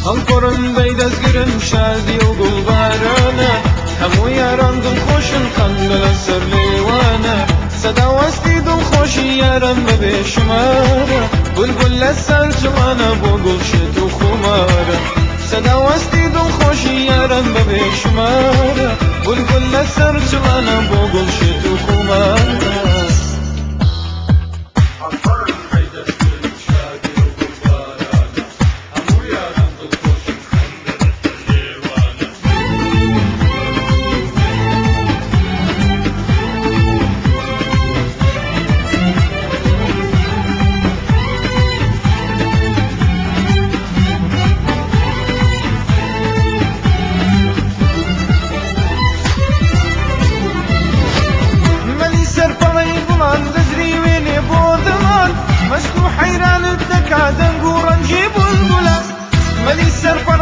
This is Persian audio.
هەڵپڕن بەی دەستگرن شادی و گوڵبارانە هەموو یاران دڵخۆشن خەندە لەسەر لێوانە سەداوەستی دڵخۆشی یاران بەبێ شمارە بولبول لەسەر جوانە بۆ گوڵشێت و خومارە سەداوەستی دڵخۆشی یاران بەبێ شمارە بولبول لەسەر جوانە بۆ گوڵشێت و خومارە مەست و حەیرانت دەکا دەنگ و ڕەنجی بولبولە مەلی سەرپەڕەی